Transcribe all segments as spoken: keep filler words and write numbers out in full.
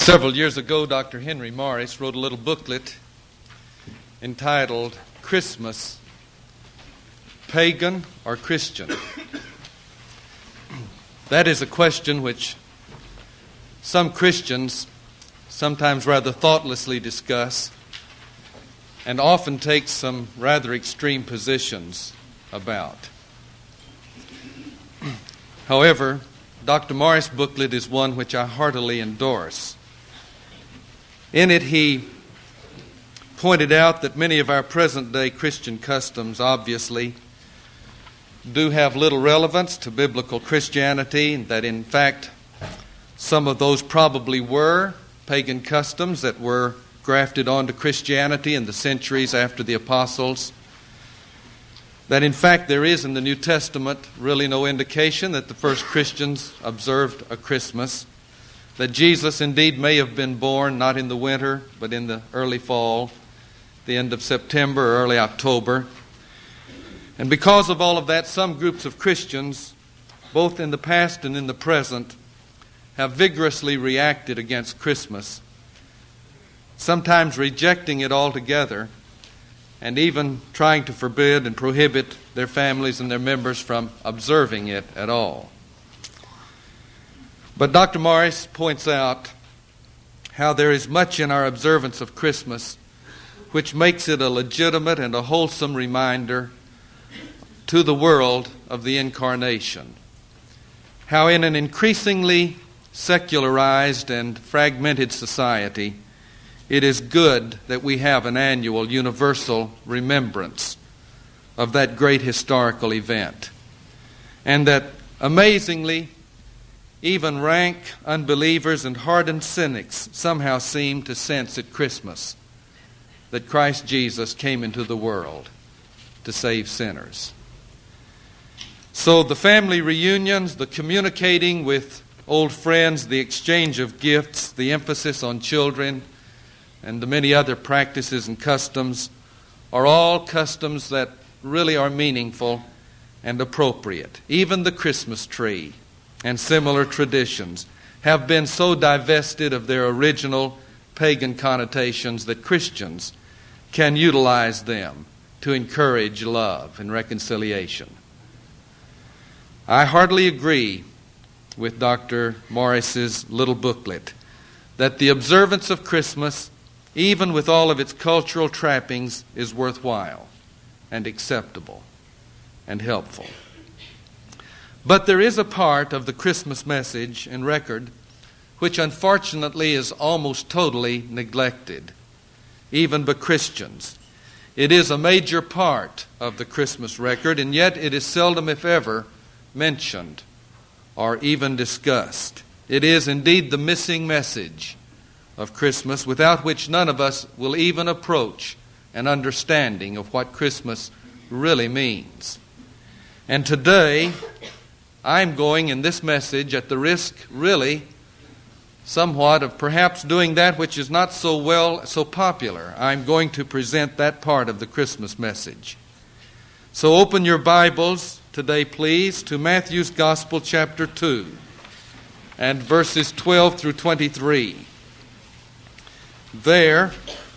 Several years ago, Doctor Henry Morris wrote a little booklet entitled Christmas, Pagan or Christian? That is a question which some Christians sometimes rather thoughtlessly discuss and often take some rather extreme positions about. However, Doctor Morris' booklet is one which I heartily endorse. In it, he pointed out that many of our present-day Christian customs obviously do have little relevance to biblical Christianity, and that in fact some of those probably were pagan customs that were grafted onto Christianity in the centuries after the apostles. That in fact there is in the New Testament really no indication that the first Christians observed a Christmas. That Jesus indeed may have been born not in the winter but in the early fall, the end of September or early October. And because of all of that, some groups of Christians, both in the past and in the present, have vigorously reacted against Christmas, sometimes rejecting it altogether, and even trying to forbid and prohibit their families and their members from observing it at all. But Doctor Morris points out how there is much in our observance of Christmas which makes it a legitimate and a wholesome reminder to the world of the Incarnation. How in an increasingly secularized and fragmented society, it is good that we have an annual universal remembrance of that great historical event. And that amazingly, even rank unbelievers and hardened cynics somehow seem to sense at Christmas that Christ Jesus came into the world to save sinners. So the family reunions, the communicating with old friends, the exchange of gifts, the emphasis on children, and the many other practices and customs are all customs that really are meaningful and appropriate. Even the Christmas tree and similar traditions have been so divested of their original pagan connotations that Christians can utilize them to encourage love and reconciliation. I heartily agree with Doctor Morris's little booklet that the observance of Christmas, even with all of its cultural trappings, is worthwhile and acceptable and helpful. But there is a part of the Christmas message and record which unfortunately is almost totally neglected, even by Christians. It is a major part of the Christmas record, and yet it is seldom, if ever, mentioned or even discussed. It is indeed the missing message of Christmas, without which none of us will even approach an understanding of what Christmas really means. And today, I'm going in this message at the risk, really, somewhat of perhaps doing that which is not so well, so popular. I'm going to present that part of the Christmas message. So open your Bibles today, please, to Matthew's Gospel, chapter two, and verses twelve through twenty-three. There,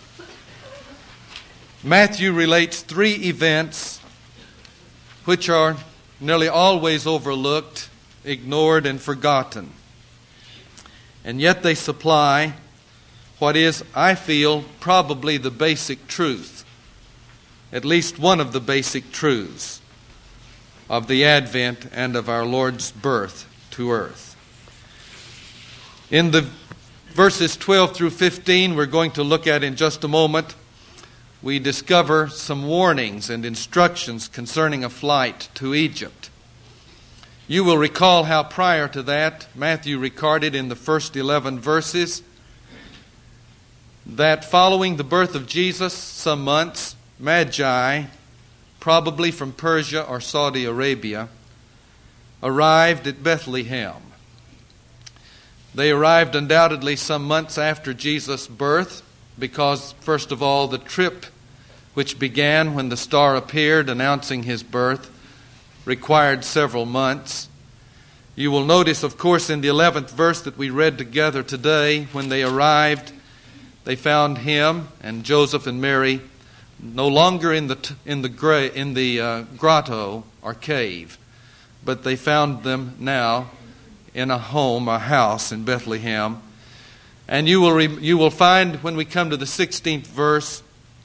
Matthew relates three events which are nearly always overlooked, ignored, and forgotten. And yet they supply what is, I feel, probably the basic truth, at least one of the basic truths of the advent and of our Lord's birth to earth. In the verses twelve through fifteen we're going to look at in just a moment, we discover some warnings and instructions concerning a flight to Egypt. You will recall how prior to that, Matthew recorded in the first eleven verses that following the birth of Jesus some months, Magi, probably from Persia or Saudi Arabia, arrived at Bethlehem. They arrived undoubtedly some months after Jesus' birth, because, first of all, the trip which began when the star appeared announcing his birth required several months. You will notice, of course, in the eleventh verse that we read together today, when they arrived, they found him and Joseph and Mary no longer in the t- in the gra- in the uh, grotto or cave, but they found them now in a home, a house in Bethlehem. And you will re- you will find when we come to the sixteenth verse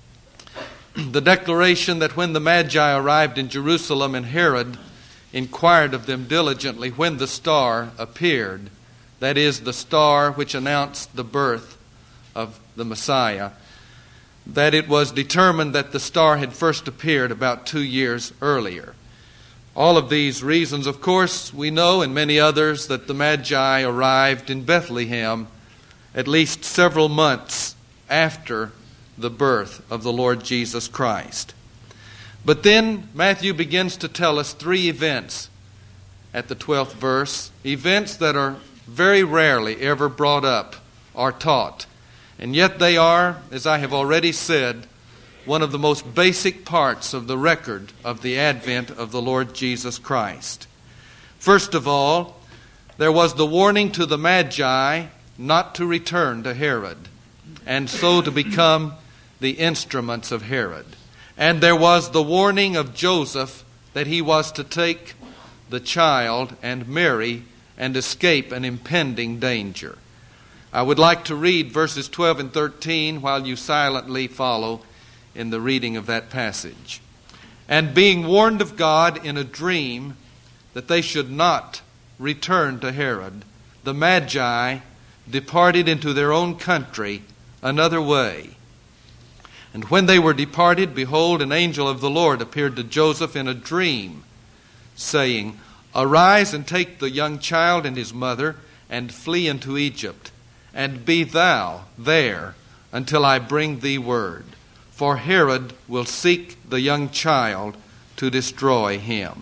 the declaration that when the Magi arrived in Jerusalem and Herod inquired of them diligently when the star appeared, that is, the star which announced the birth of the Messiah, that it was determined that the star had first appeared about two years earlier. All of these reasons, of course, we know, and many others, that the Magi arrived in Bethlehem at least several months after the birth of the Lord Jesus Christ. But then Matthew begins to tell us three events at the twelfth verse, events that are very rarely ever brought up or taught. And yet they are, as I have already said, one of the most basic parts of the record of the advent of the Lord Jesus Christ. First of all, there was the warning to the Magi not to return to Herod, and so to become the instruments of Herod. And there was the warning of Joseph that he was to take the child and Mary and escape an impending danger. I would like to read verses twelve and thirteen while you silently follow in the reading of that passage. And being warned of God in a dream that they should not return to Herod, the Magi departed into their own country another way. And when they were departed, behold, an angel of the Lord appeared to Joseph in a dream, saying, Arise and take the young child and his mother, and flee into Egypt, and be thou there until I bring thee word. For Herod will seek the young child to destroy him.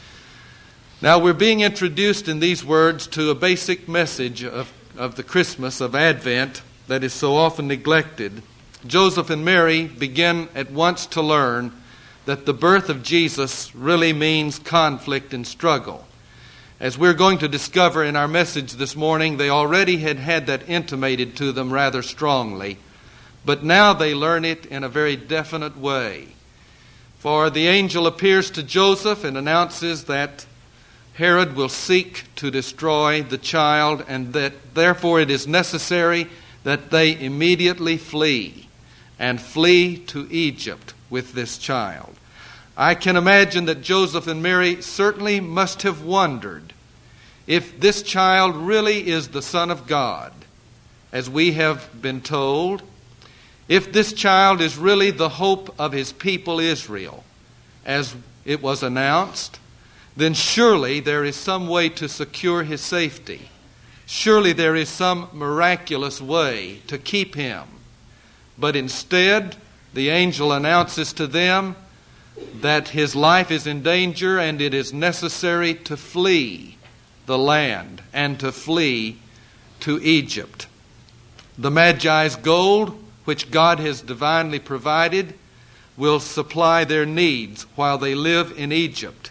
Now we're being introduced in these words to a basic message of, of the Christmas, of Advent, that is so often neglected. Joseph and Mary begin at once to learn that the birth of Jesus really means conflict and struggle. As we're going to discover in our message this morning, they already had had that intimated to them rather strongly, but now they learn it in a very definite way. For the angel appears to Joseph and announces that Herod will seek to destroy the child, and that therefore it is necessary that they immediately flee, and flee to Egypt with this child. I can imagine that Joseph and Mary certainly must have wondered if this child really is the Son of God, as we have been told, if this child is really the hope of his people Israel, as it was announced, then surely there is some way to secure his safety. Surely there is some miraculous way to keep him. But instead, the angel announces to them that his life is in danger and it is necessary to flee the land and to flee to Egypt. The Magi's gold, which God has divinely provided, will supply their needs while they live in Egypt.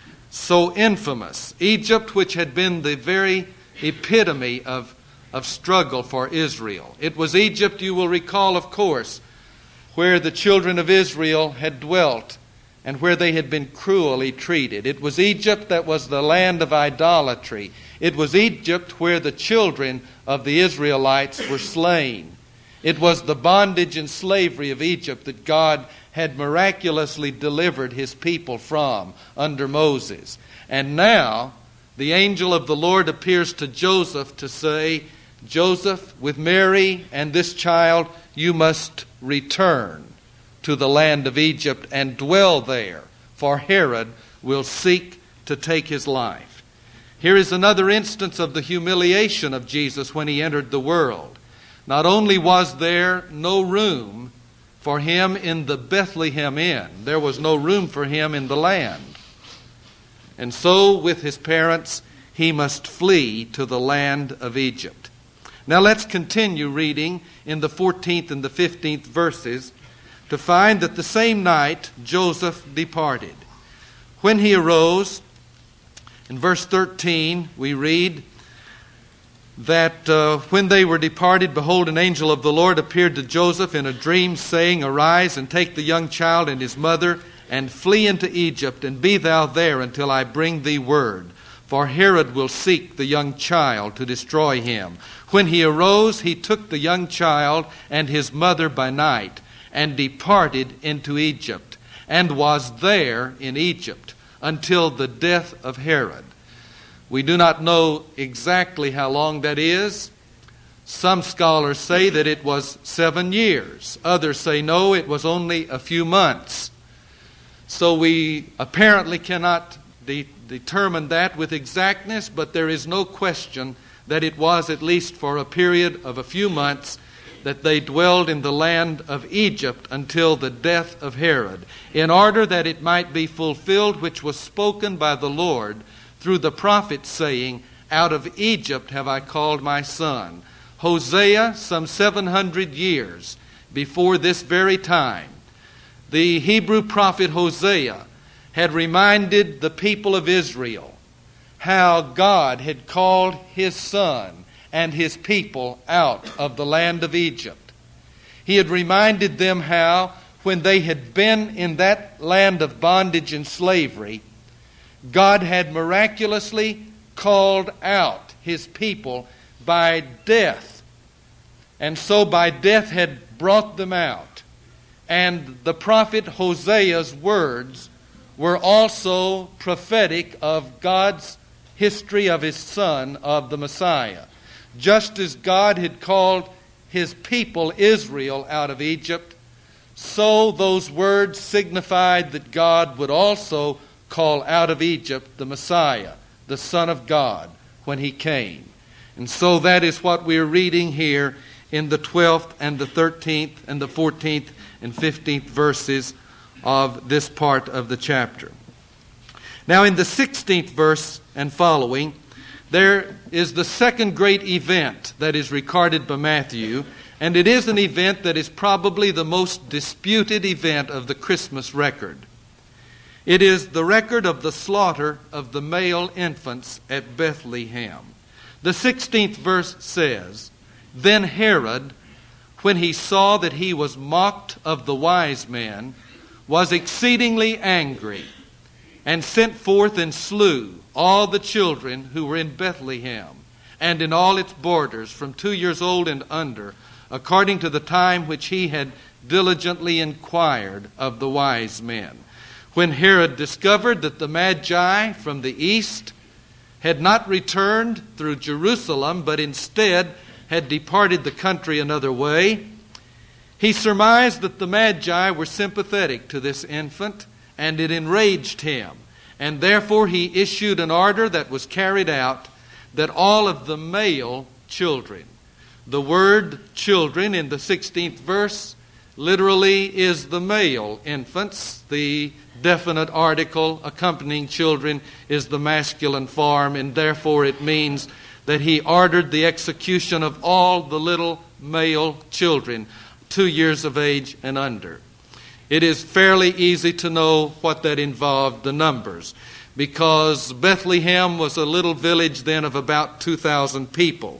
So infamous, Egypt, which had been the very epitome of of struggle for Israel. It was Egypt, you will recall, of course, where the children of Israel had dwelt and where they had been cruelly treated. It was Egypt that was the land of idolatry. It was Egypt where the children of the Israelites were slain. It was the bondage and slavery of Egypt that God had miraculously delivered his people from under Moses. And now the angel of the Lord appears to Joseph to say, Joseph, with Mary and this child, you must return to the land of Egypt and dwell there, for Herod will seek to take his life. Here is another instance of the humiliation of Jesus when he entered the world. Not only was there no room for him in the Bethlehem Inn, there was no room for him in the land. And so, with his parents, he must flee to the land of Egypt. Now let's continue reading in the fourteenth and the fifteenth verses to find that the same night Joseph departed. When he arose In verse thirteen, we read that uh, when they were departed, behold, an angel of the Lord appeared to Joseph in a dream, saying, Arise, and take the young child and his mother, and flee into Egypt, and be thou there until I bring thee word. For Herod will seek the young child to destroy him. When he arose, he took the young child and his mother by night, and departed into Egypt, and was there in Egypt until the death of Herod. We do not know exactly how long that is. Some scholars say that it was seven years. Others say no, it was only a few months. So we apparently cannot de- determine that with exactness, but there is no question that it was at least for a period of a few months that they dwelled in the land of Egypt until the death of Herod, in order that it might be fulfilled which was spoken by the Lord through the prophet, saying, Out of Egypt have I called my son. Hosea, some seven hundred years before this very time, the Hebrew prophet Hosea had reminded the people of Israel how God had called his son and his people out of the land of Egypt. He had reminded them how, when they had been in that land of bondage and slavery, God had miraculously called out his people by death. And so by death had brought them out. And the prophet Hosea's words were also prophetic of God's history of his son, of the Messiah. Just as God had called his people Israel out of Egypt, so those words signified that God would also call out of Egypt the Messiah, the Son of God, when he came. And so that is what we're reading here in the twelfth and the thirteenth and the fourteenth and fifteenth verses of this part of the chapter. Now in the sixteenth verse and following, there is the second great event that is recorded by Matthew, and it is an event that is probably the most disputed event of the Christmas record. It is the record of the slaughter of the male infants at Bethlehem. The sixteenth verse says, Then Herod, when he saw that he was mocked of the wise men, was exceedingly angry, and sent forth and slew all the children who were in Bethlehem, and in all its borders, from two years old and under, according to the time which he had diligently inquired of the wise men. When Herod discovered that the Magi from the east had not returned through Jerusalem, but instead had departed the country another way, he surmised that the Magi were sympathetic to this infant, and it enraged him. And therefore he issued an order that was carried out, that all of the male children, the word children in the sixteenth verse literally is the male infants. The definite article accompanying children is the masculine form, and therefore it means that he ordered the execution of all the little male children, two years of age and under. It is fairly easy to know what that involved, the numbers, because Bethlehem was a little village then of about two thousand people.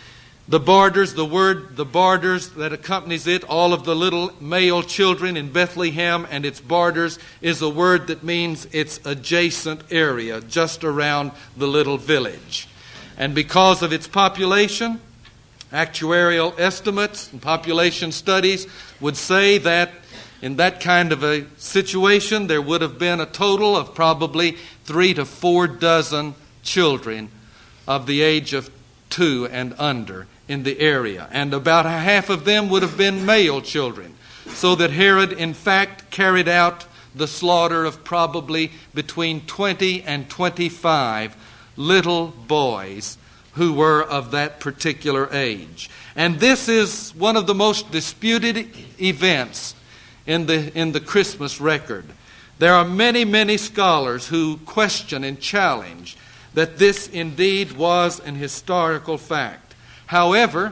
The borders, the word, the borders that accompanies it, all of the little male children in Bethlehem and its borders, is a word that means its adjacent area, just around the little village. And because of its population, actuarial estimates and population studies would say that in that kind of a situation, there would have been a total of probably three to four dozen children of the age of two and under in the area. And about a half of them would have been male children. So that Herod, in fact, carried out the slaughter of probably between twenty and twenty-five little boys who were of that particular age. And this is one of the most disputed events in the in the Christmas record. There are many, many scholars who question and challenge that this indeed was an historical fact. However,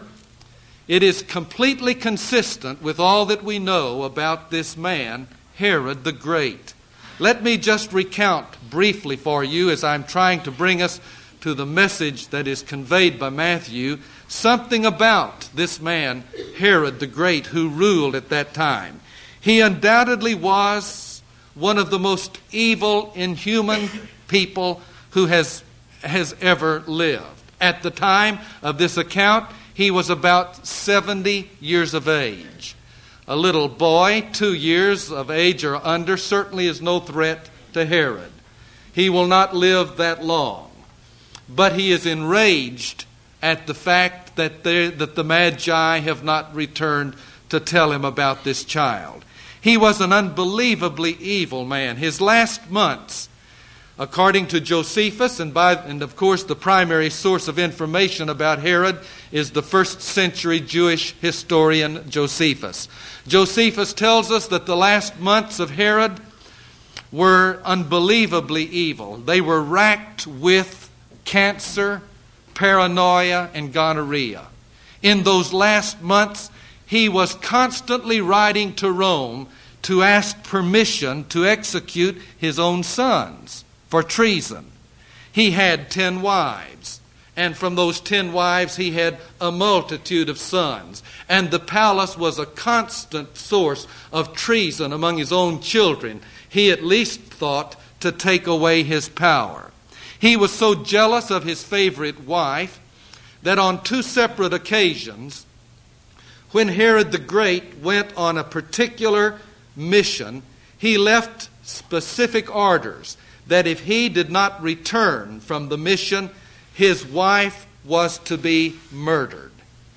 it is completely consistent with all that we know about this man, Herod the Great. Let me just recount briefly for you, as I'm trying to bring us to the message that is conveyed by Matthew, something about this man, Herod the Great, who ruled at that time. He undoubtedly was one of the most evil, inhuman people who has, has ever lived. At the time of this account, he was about seventy years of age. A little boy, two years of age or under, certainly is no threat to Herod. He will not live that long. But he is enraged at the fact that, that the Magi have not returned to tell him about this child. He was an unbelievably evil man. His last months, according to Josephus, and, by, and of course the primary source of information about Herod is the first century Jewish historian Josephus. Josephus tells us that the last months of Herod were unbelievably evil. They were racked with cancer, paranoia, and gonorrhea. In those last months, he was constantly writing to Rome to ask permission to execute his own sons for treason. He had ten wives, and from those ten wives he had a multitude of sons. And the palace was a constant source of treason among his own children. He at least thought to take away his power. He was so jealous of his favorite wife that on two separate occasions, when Herod the Great went on a particular mission, he left specific orders that if he did not return from the mission, his wife was to be murdered.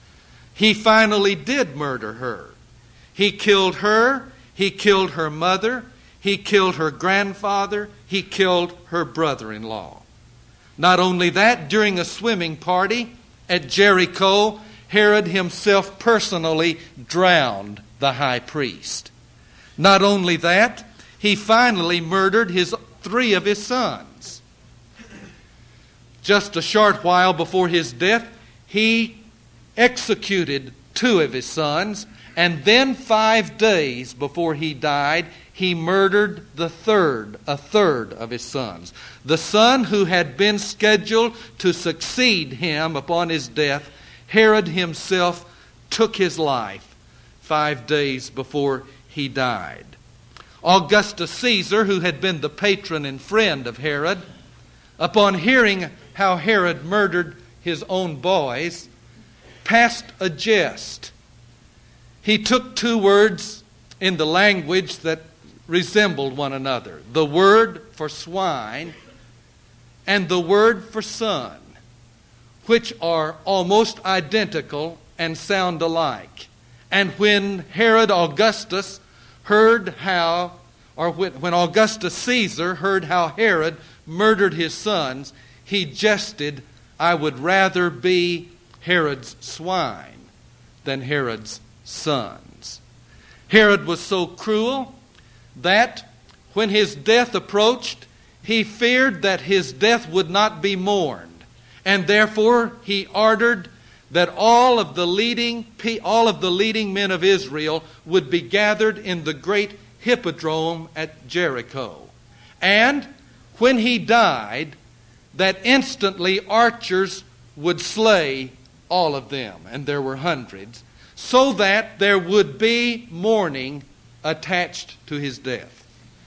He finally did murder her. He killed her, he killed her mother, he killed her grandfather, he killed her brother-in-law. Not only that, during a swimming party at Jericho, Herod himself personally drowned the high priest. Not only that, he finally murdered his three of his sons. Just a short while before his death, he executed two of his sons, and then five days before he died, he murdered the third, a third of his sons. The son who had been scheduled to succeed him upon his death, Herod himself took his life five days before he died. Augustus Caesar, who had been the patron and friend of Herod, upon hearing how Herod murdered his own boys, passed a jest. He took two words in the language that resembled one another, the word for swine and the word for son, which are almost identical and sound alike. And when Herod Augustus heard how, or when Augustus Caesar heard how Herod murdered his sons, he jested, "I would rather be Herod's swine than Herod's sons." Herod was so cruel that when his death approached, he feared that his death would not be mourned, and therefore he ordered that all of the leading all of the leading men of Israel would be gathered in the great hippodrome at Jericho. And when he died, that instantly archers would slay all of them, and there were hundreds, so that there would be mourning attached to his death.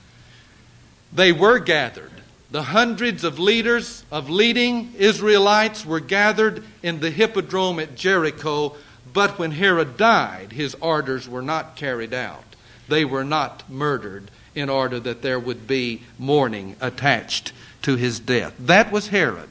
They were gathered. The hundreds of leaders of leading Israelites were gathered in the hippodrome at Jericho, but when Herod died, his orders were not carried out. They were not murdered in order that there would be mourning attached to his death. That was Herod.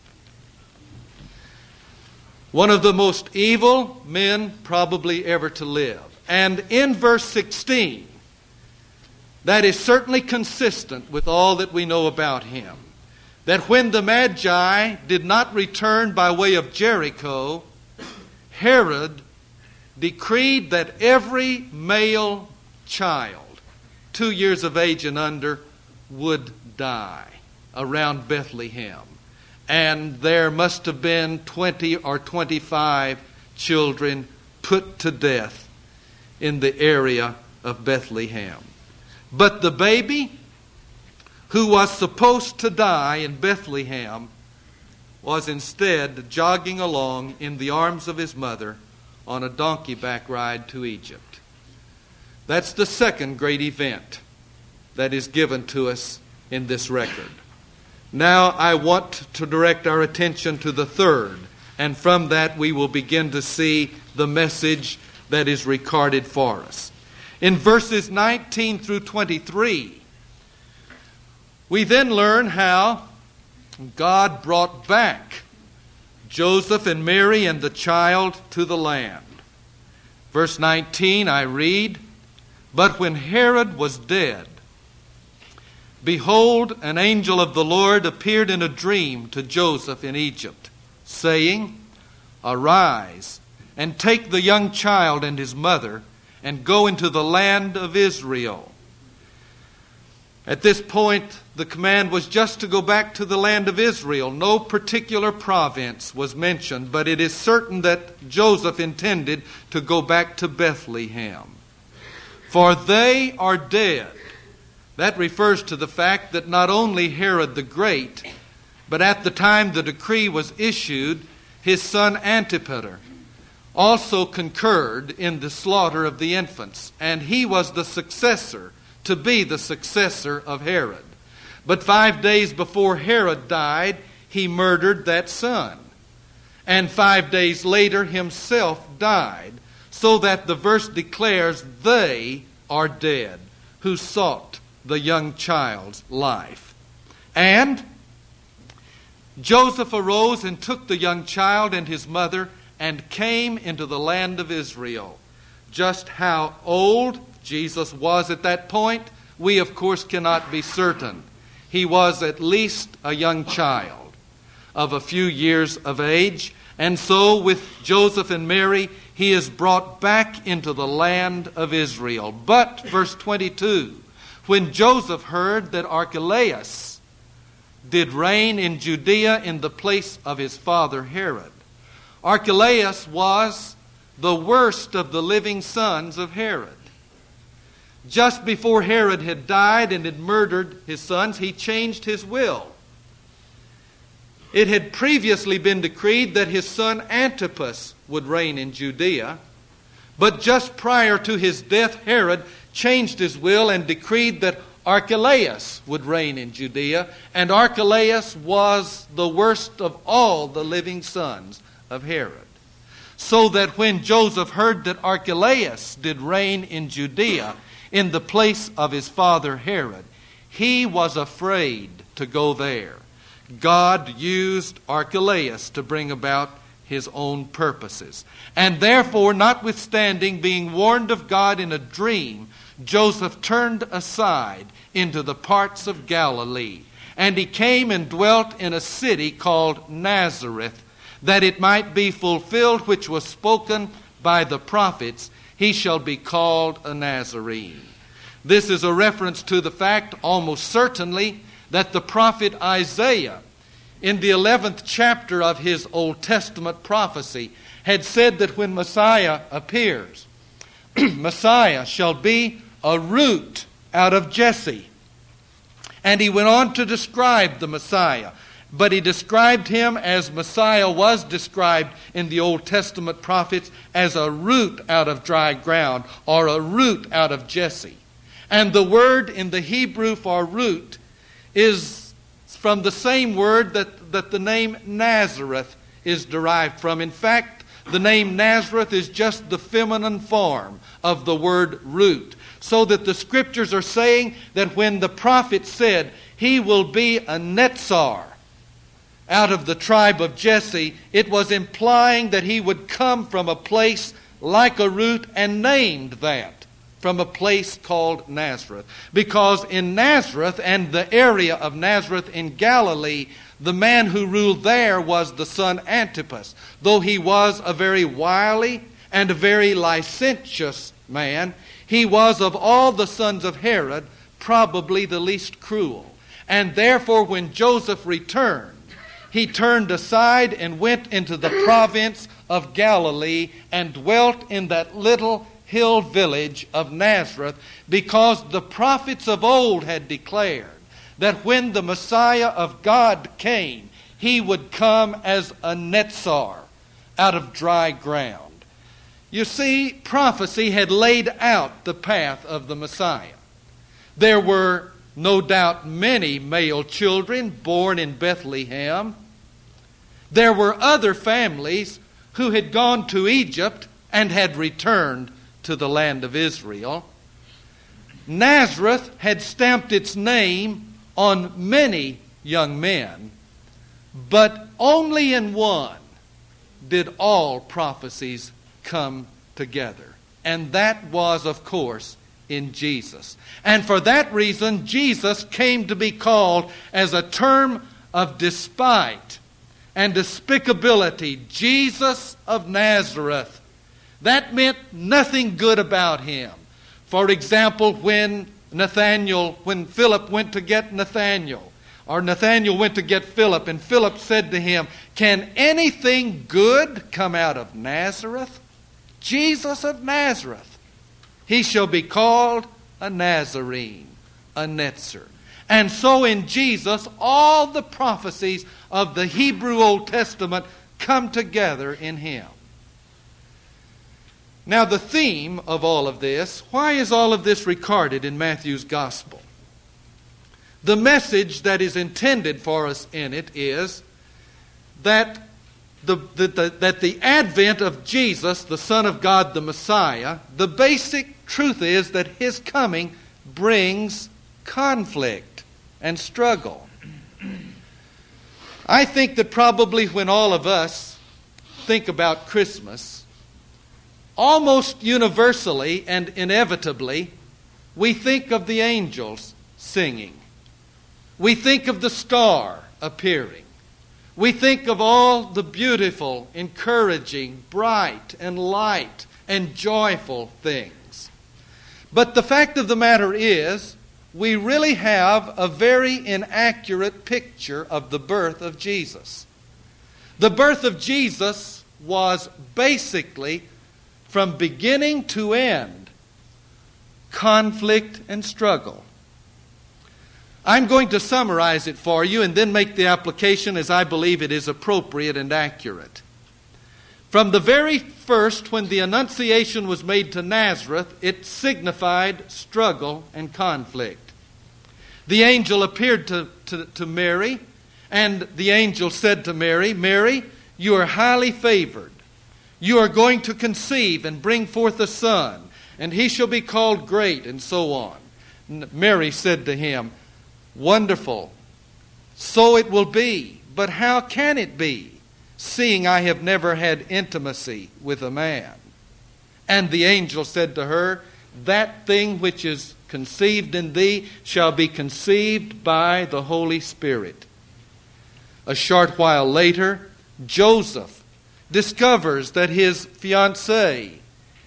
One of the most evil men probably ever to live. And in verse sixteen, that is certainly consistent with all that we know about him. That when the Magi did not return by way of Jericho, Herod decreed that every male child, two years of age and under, would die around Bethlehem. And there must have been twenty or twenty-five children put to death in the area of Bethlehem. But the baby who was supposed to die in Bethlehem, was instead jogging along in the arms of his mother on a donkey-back ride to Egypt. That's the second great event that is given to us in this record. Now I want to direct our attention to the third, and from that we will begin to see the message that is recorded for us. In verses nineteen through twenty-three, we then learn how God brought back Joseph and Mary and the child to the land. Verse nineteen, I read, "But when Herod was dead, behold, an angel of the Lord appeared in a dream to Joseph in Egypt, saying, Arise, and take the young child and his mother, and go into the land of Israel." At this point, the command was just to go back to the land of Israel. No particular province was mentioned, but it is certain that Joseph intended to go back to Bethlehem. "For they are dead." That refers to the fact that not only Herod the Great, but at the time the decree was issued, his son Antipater also concurred in the slaughter of the infants, and he was the successor, to be the successor of Herod. But five days before Herod died, he murdered that son. And five days later himself died, so that the verse declares they are dead who sought the young child's life. And Joseph arose and took the young child and his mother and came into the land of Israel. Just how old Jesus was at that point, we of course cannot be certain. He was at least a young child of a few years of age. And so with Joseph and Mary, he is brought back into the land of Israel. But, verse twenty-two, when Joseph heard that Archelaus did reign in Judea in the place of his father Herod. Archelaus was the worst of the living sons of Herod. Just before Herod had died and had murdered his sons, he changed his will. It had previously been decreed that his son Antipas would reign in Judea, but just prior to his death, Herod changed his will and decreed that Archelaus would reign in Judea, and Archelaus was the worst of all the living sons of Herod. So that when Joseph heard that Archelaus did reign in Judea in the place of his father Herod, he was afraid to go there. God used Archelaus to bring about his own purposes. And therefore, notwithstanding being warned of God in a dream, Joseph turned aside into the parts of Galilee. And he came and dwelt in a city called Nazareth, that it might be fulfilled which was spoken by the prophets, he shall be called a Nazarene. This is a reference to the fact, almost certainly, that the prophet Isaiah, in the eleventh chapter of his Old Testament prophecy, had said that when Messiah appears, Messiah shall be a root out of Jesse. And he went on to describe the Messiah. But he described him as Messiah was described in the Old Testament prophets, as a root out of dry ground, or a root out of Jesse. And the word in the Hebrew for root is from the same word that, that the name Nazareth is derived from. In fact, the name Nazareth is just the feminine form of the word root. So that the scriptures are saying that when the prophet said, he will be a Netzar, out of the tribe of Jesse, it was implying that he would come from a place like a root, and named that, from a place called Nazareth. Because in Nazareth and the area of Nazareth in Galilee, the man who ruled there was the son Antipas. Though he was a very wily and a very licentious man, he was of all the sons of Herod probably the least cruel. And therefore when Joseph returned, he turned aside and went into the province of Galilee and dwelt in that little hill village of Nazareth, because the prophets of old had declared that when the Messiah of God came, he would come as a netzar out of dry ground. You see, prophecy had laid out the path of the Messiah. There were no doubt many male children born in Bethlehem. There were other families who had gone to Egypt and had returned to the land of Israel. Nazareth had stamped its name on many young men, but only in one did all prophecies come together. And that was, of course, in Jesus. And for that reason, Jesus came to be called as a term of despite and despicability. Jesus of Nazareth. That meant nothing good about him. For example, when Nathanael, when Philip went to get Nathanael, or Nathanael went to get Philip, and Philip said to him, "Can anything good come out of Nazareth?" Jesus of Nazareth. He shall be called a Nazarene, a Netzer. And so in Jesus, all the prophecies of the Hebrew Old Testament come together in him. Now the theme of all of this, why is all of this recorded in Matthew's Gospel? The message that is intended for us in it is that the, the, the, that the advent of Jesus, the Son of God, the Messiah, the basic truth is that his coming brings conflict and struggle. I think that probably when all of us think about Christmas, almost universally and inevitably, we think of the angels singing. We think of the star appearing. We think of all the beautiful, encouraging, bright and light and joyful things. But the fact of the matter is, we really have a very inaccurate picture of the birth of Jesus. The birth of Jesus was basically, from beginning to end, conflict and struggle. I'm going to summarize it for you and then make the application as I believe it is appropriate and accurate. From the very first, when the Annunciation was made to Nazareth, it signified struggle and conflict. The angel appeared to, to, to Mary, and the angel said to Mary, "Mary, you are highly favored. You are going to conceive and bring forth a son, and he shall be called great," and so on. Mary said to him, "Wonderful, so it will be, but how can it be, seeing I have never had intimacy with a man?" And the angel said to her, "That thing which is conceived in thee shall be conceived by the Holy Spirit." A short while later, Joseph discovers that his fiancée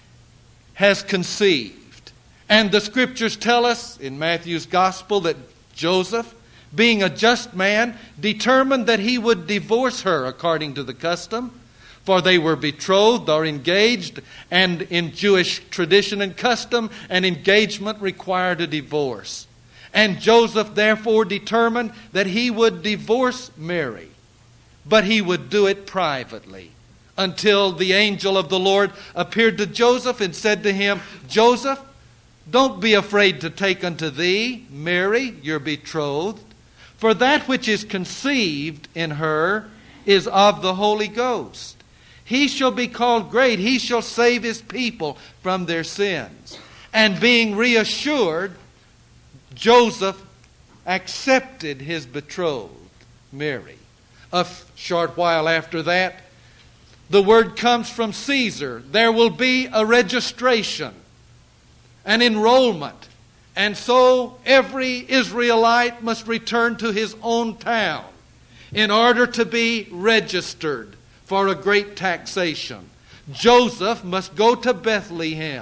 has conceived. And the Scriptures tell us in Matthew's Gospel that Joseph, being a just man, determined that he would divorce her according to the custom, for they were betrothed or engaged, and in Jewish tradition and custom, an engagement required a divorce. And Joseph therefore determined that he would divorce Mary, but he would do it privately, until the angel of the Lord appeared to Joseph and said to him, "Joseph, don't be afraid to take unto thee Mary, your betrothed, for that which is conceived in her is of the Holy Ghost. He shall be called great. He shall save his people from their sins." And being reassured, Joseph accepted his betrothed, Mary. A short while after that, the word comes from Caesar. There will be a registration, an enrollment. And so every Israelite must return to his own town in order to be registered for a great taxation. Joseph must go to Bethlehem.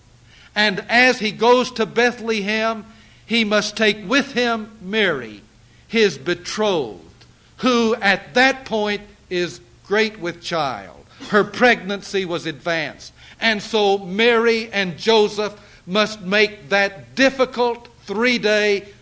And as he goes to Bethlehem, he must take with him Mary, his betrothed, who at that point is great with child. Her pregnancy was advanced. And so Mary and Joseph must make that difficult three-day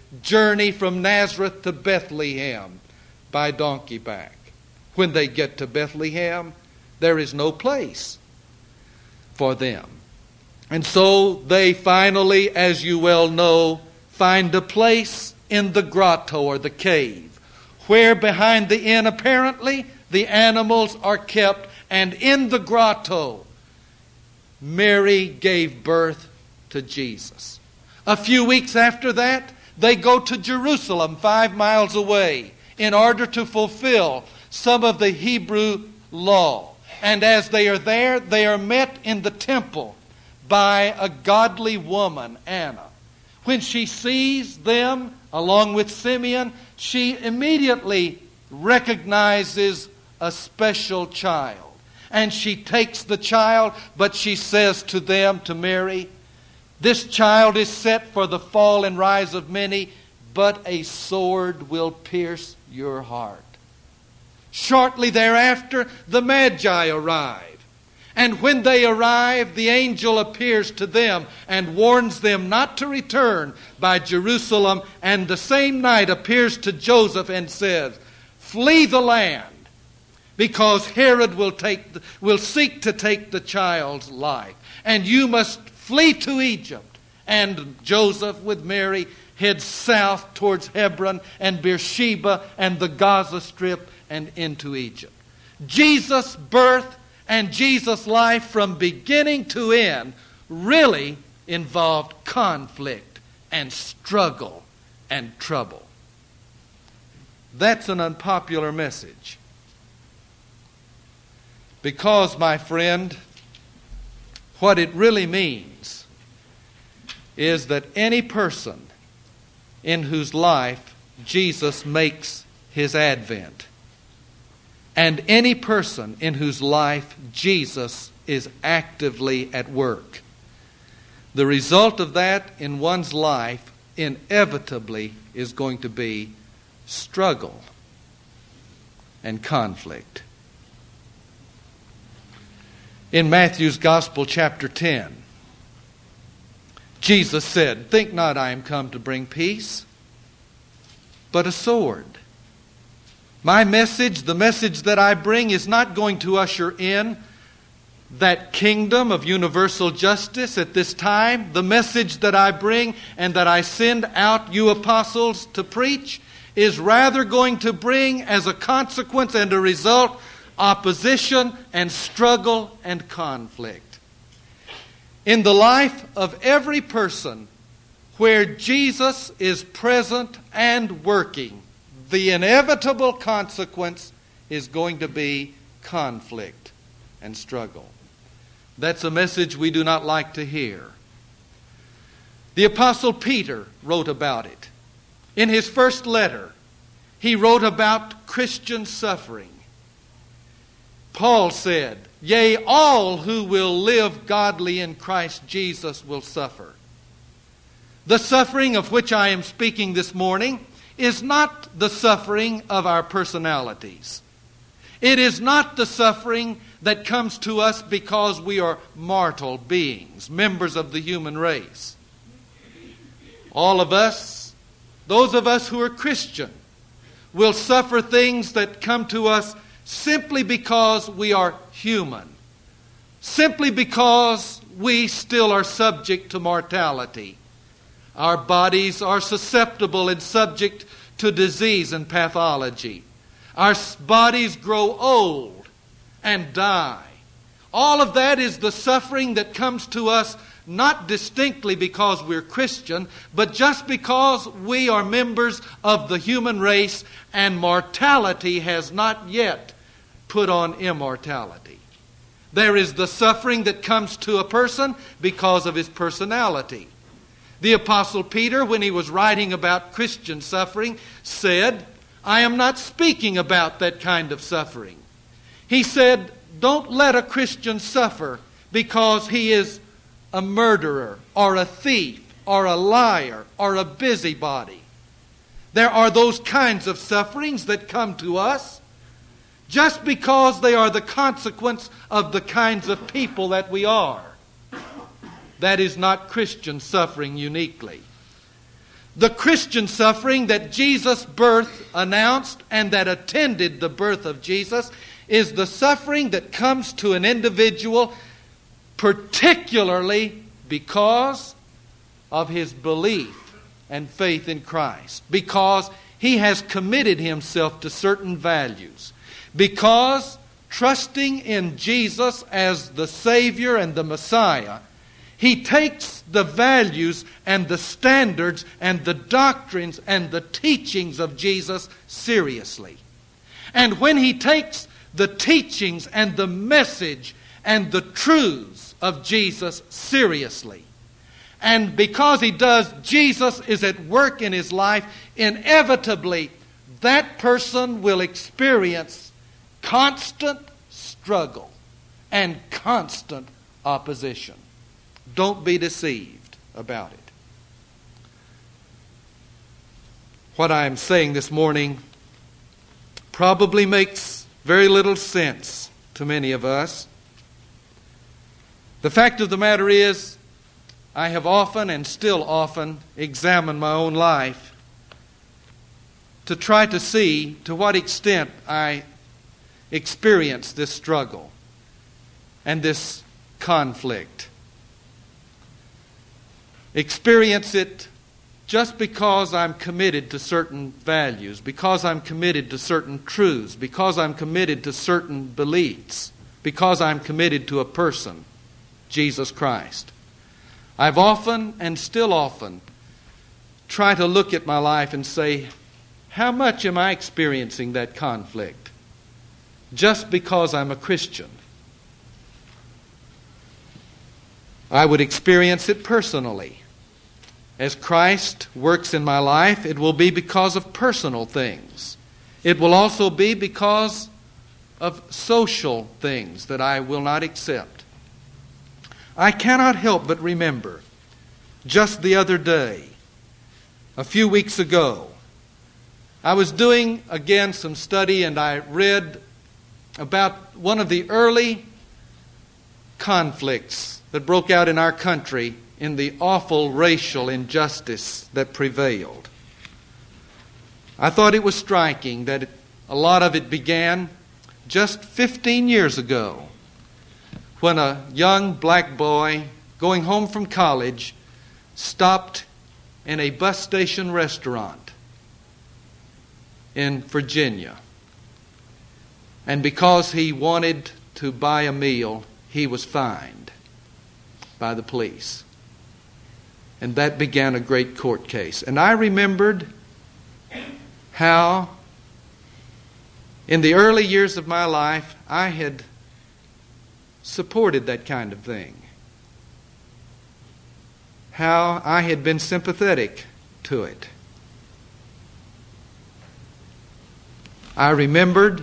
journey from Nazareth to Bethlehem by donkey back. When they get to Bethlehem, there is no place for them. And so they finally, as you well know, find a place in the grotto or the cave, where behind the inn apparently the animals are kept, and in the grotto Mary gave birth to Jesus. A few weeks after that, they go to Jerusalem, five miles away, in order to fulfill some of the Hebrew law. And as they are there, they are met in the temple by a godly woman, Anna. When she sees them, along with Simeon, she immediately recognizes a special child. And she takes the child, but she says to them, to Mary, "This child is set for the fall and rise of many, but a sword will pierce your heart." Shortly thereafter, the Magi arrive. And when they arrive, the angel appears to them and warns them not to return by Jerusalem, and the same night appears to Joseph and says, "Flee the land, because Herod will take, will seek to take the child's life. And you must flee to Egypt." And Joseph, with Mary, heads south towards Hebron and Beersheba and the Gaza Strip and into Egypt. Jesus' birth and Jesus' life from beginning to end really involved conflict and struggle and trouble. That's an unpopular message. Because, my friend, what it really means is that any person in whose life Jesus makes his advent, and any person in whose life Jesus is actively at work, the result of that in one's life inevitably is going to be struggle and conflict. In Matthew's Gospel, chapter ten, Jesus said, "Think not I am come to bring peace, but a sword." My message, the message that I bring, is not going to usher in that kingdom of universal justice at this time. The message that I bring and that I send out you apostles to preach is rather going to bring, as a consequence and a result, opposition and struggle and conflict. In the life of every person where Jesus is present and working, the inevitable consequence is going to be conflict and struggle. That's a message we do not like to hear. The Apostle Peter wrote about it. In his first letter, he wrote about Christian suffering. Paul said, "Yea, all who will live godly in Christ Jesus will suffer." The suffering of which I am speaking this morning is not the suffering of our personalities. It is not the suffering that comes to us because we are mortal beings, members of the human race. All of us, those of us who are Christian, will suffer things that come to us simply because we are human, simply because we still are subject to mortality. Our bodies are susceptible and subject to disease and pathology. Our bodies grow old and die. All of that is the suffering that comes to us not distinctly because we're Christian, but just because we are members of the human race and mortality has not yet put on immortality. There is the suffering that comes to a person because of his personality. The Apostle Peter, when he was writing about Christian suffering, said, "I am not speaking about that kind of suffering." He said, "Don't let a Christian suffer because he is a murderer or a thief or a liar or a busybody." There are those kinds of sufferings that come to us just because they are the consequence of the kinds of people that we are. That is not Christian suffering uniquely. The Christian suffering that Jesus' birth announced and that attended the birth of Jesus is the suffering that comes to an individual particularly because of his belief and faith in Christ, because he has committed himself to certain values, because trusting in Jesus as the Savior and the Messiah, he takes the values and the standards and the doctrines and the teachings of Jesus seriously. And when he takes the teachings and the message and the truths of Jesus seriously, and because he does, Jesus is at work in his life, inevitably that person will experience constant struggle and constant opposition. Don't be deceived about it. What I am saying this morning probably makes very little sense to many of us. The fact of the matter is, I have often and still often examined my own life to try to see to what extent I experience this struggle and this conflict. Experience it just because I'm committed to certain values, because I'm committed to certain truths, because I'm committed to certain beliefs, because I'm committed to a person, Jesus Christ. I've often and still often tried to look at my life and say, how much am I experiencing that conflict just because I'm a Christian? I would experience it personally. As Christ works in my life, it will be because of personal things. It will also be because of social things that I will not accept. I cannot help but remember, just the other day, a few weeks ago, I was doing again some study and I read about one of the early conflicts that broke out in our country in the awful racial injustice that prevailed. I thought it was striking that it, a lot of it began just fifteen years ago when a young black boy going home from college stopped in a bus station restaurant in Virginia. And because he wanted to buy a meal, he was fined by the police. And that began a great court case. And I remembered how in the early years of my life I had supported that kind of thing. How I had been sympathetic to it. I remembered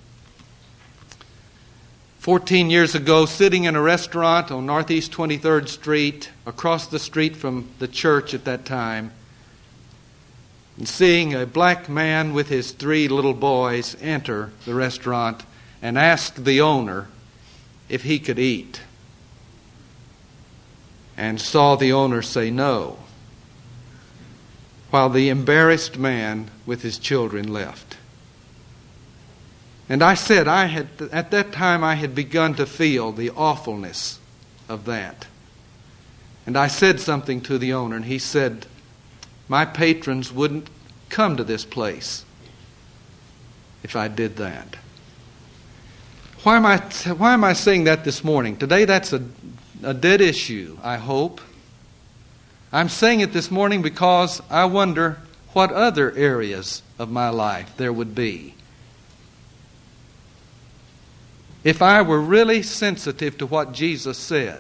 fourteen years ago sitting in a restaurant on Northeast twenty-third Street, across the street from the church at that time, and seeing a black man with his three little boys enter the restaurant and ask the owner if he could eat, and saw the owner say no, while the embarrassed man with his children left. And I said, I had at that time I had begun to feel the awfulness of that. And I said something to the owner, and he said, my patrons wouldn't come to this place if I did that. Why am I, why am I saying that this morning? Today that's a, a dead issue, I hope. I'm saying it this morning because I wonder what other areas of my life there would be if I were really sensitive to what Jesus said,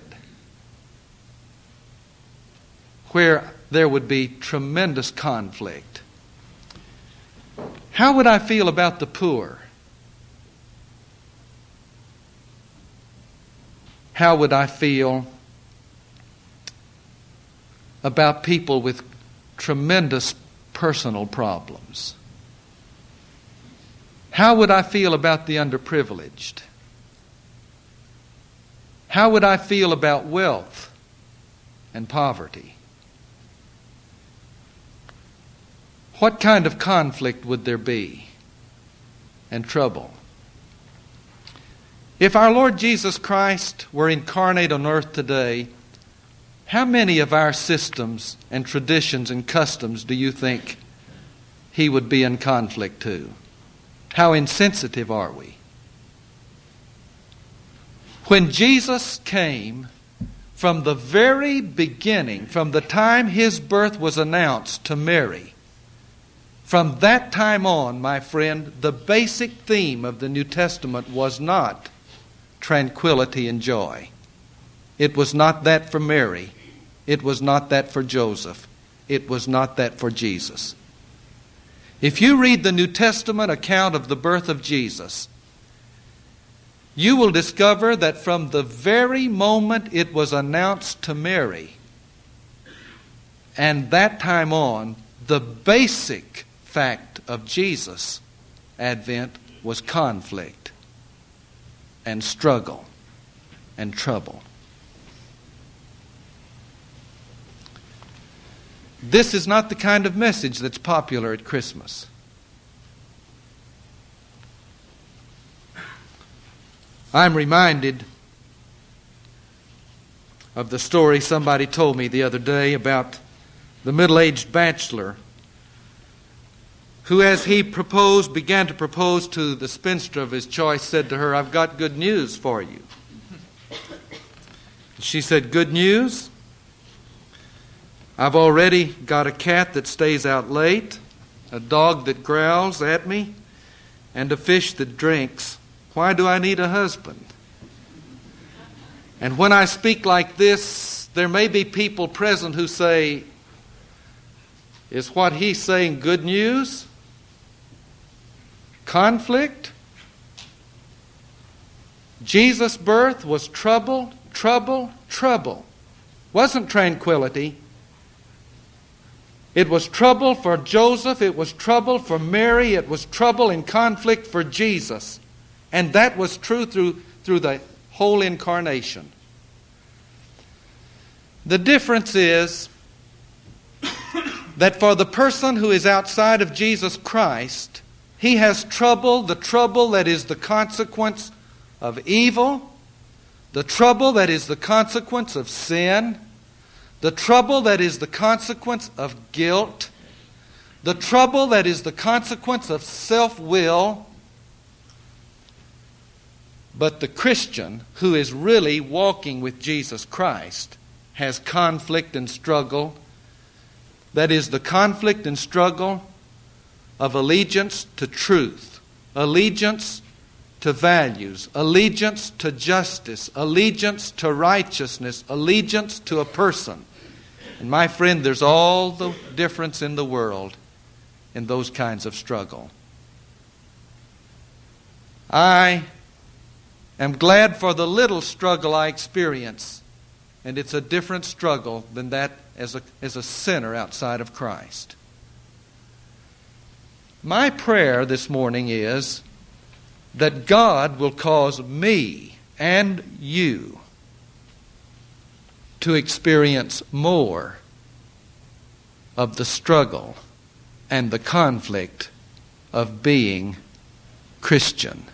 where there would be tremendous conflict. How would I feel about the poor? How would I feel about people with tremendous personal problems? How would I feel about the underprivileged? How would I feel about wealth and poverty? what kind of conflict would there be and trouble? If our Lord Jesus Christ were incarnate on earth today, how many of our systems and traditions and customs do you think He would be in conflict to? How insensitive are we? When Jesus came, from the very beginning, from the time His birth was announced to Mary, from that time on, my friend, the basic theme of the New Testament was not tranquility and joy. It was not that for Mary. It was not that for Joseph. It was not that for Jesus. If you read the New Testament account of the birth of Jesus, you will discover that from the very moment it was announced to Mary, and that time on, the basic fact of Jesus' advent was conflict and struggle and trouble. This is not the kind of message that's popular at Christmas. I'm reminded of the story somebody told me the other day about the middle-aged bachelor who, as he proposed, began to propose to the spinster of his choice, said to her, "I've got good news for you." She said, "Good news? I've already got a cat that stays out late, a dog that growls at me, and a fish that drinks. Why do I need a husband?" And when I speak like this, there may be people present who say, "Is what he's saying good news? Conflict?" Jesus' birth was trouble, trouble, trouble. Wasn't tranquility. It was trouble for Joseph. It was trouble for Mary. It was trouble and conflict for Jesus. And that was true through, through the whole incarnation. The difference is that for the person who is outside of Jesus Christ, he has trouble, the trouble that is the consequence of evil, the trouble that is the consequence of sin, the trouble that is the consequence of guilt, the trouble that is the consequence of self-will. But the Christian who is really walking with Jesus Christ has conflict and struggle. That is the conflict and struggle of allegiance to truth, allegiance to values, allegiance to justice, allegiance to righteousness, allegiance to a person. And my friend, there's all the difference in the world in those kinds of struggle. I am glad for the little struggle I experience, and it's a different struggle than that as a, as a sinner outside of Christ. My prayer this morning is that God will cause me and you to experience more of the struggle and the conflict of being Christian,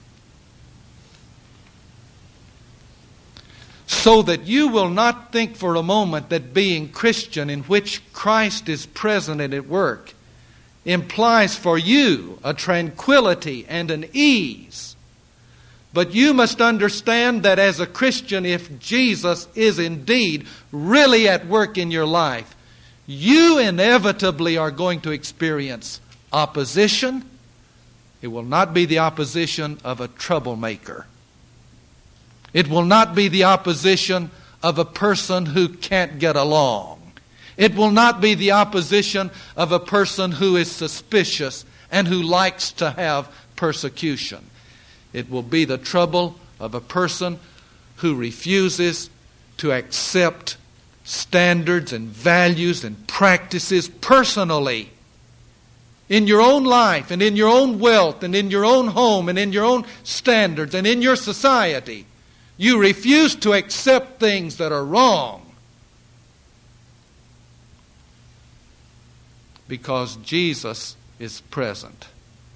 so that you will not think for a moment that being Christian, in which Christ is present and at work, implies for you a tranquility and an ease. But you must understand that as a Christian, if Jesus is indeed really at work in your life, you inevitably are going to experience opposition. It will not be the opposition of a troublemaker. It will not be the opposition of a person who can't get along. It will not be the opposition of a person who is suspicious and who likes to have persecution. It will be the trouble of a person who refuses to accept standards and values and practices personally in your own life and in your own wealth and in your own home and in your own standards and in your society. You refuse to accept things that are wrong. because Jesus is present.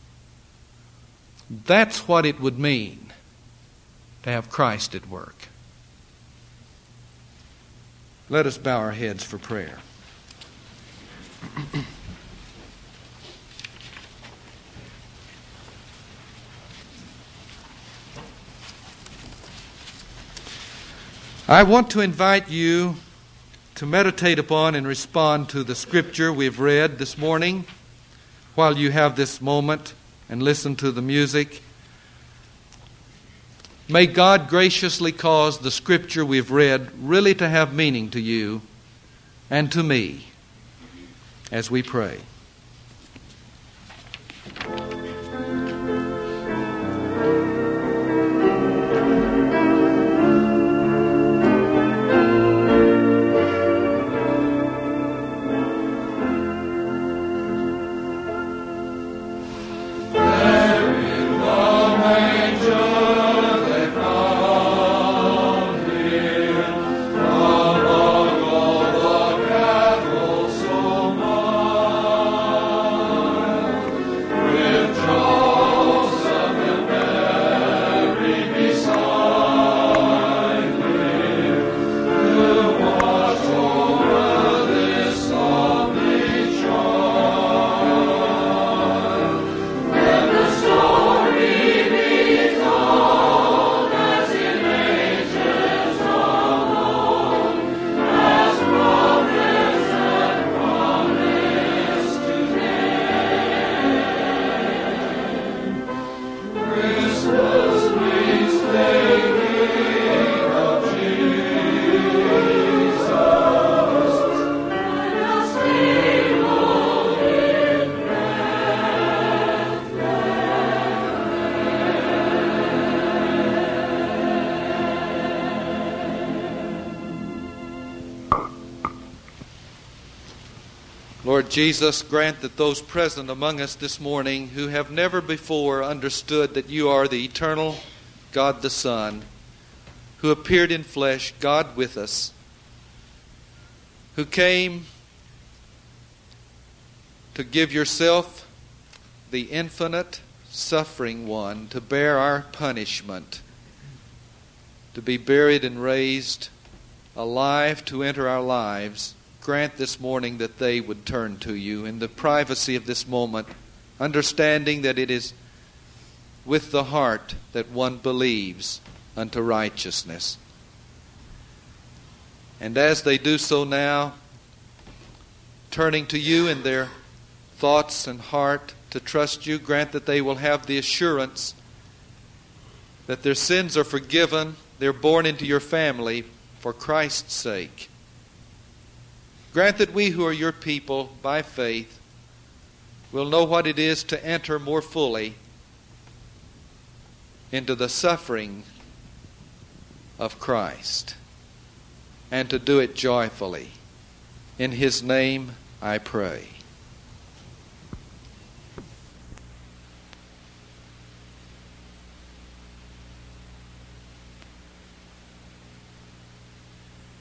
That's what it would mean to have Christ at work. Let us bow our heads for prayer. I want to invite you to meditate upon and respond to the scripture we've read this morning while you have this moment and listen to the music. May God graciously cause the scripture we've read really to have meaning to you and to me as we pray. Lord Jesus, grant that those present among us this morning who have never before understood that you are the eternal God the Son, who appeared in flesh, God with us, who came to give yourself, the infinite suffering one, to bear our punishment, to be buried and raised alive to enter our lives. Grant this morning that they would turn to you in the privacy of this moment, understanding that it is with the heart that one believes unto righteousness. And as they do so now, turning to you in their thoughts and heart to trust you, grant that they will have the assurance that their sins are forgiven, they're born into your family for Christ's sake. Grant that we who are your people by faith will know what it is to enter more fully into the suffering of Christ and to do it joyfully. In His name I pray.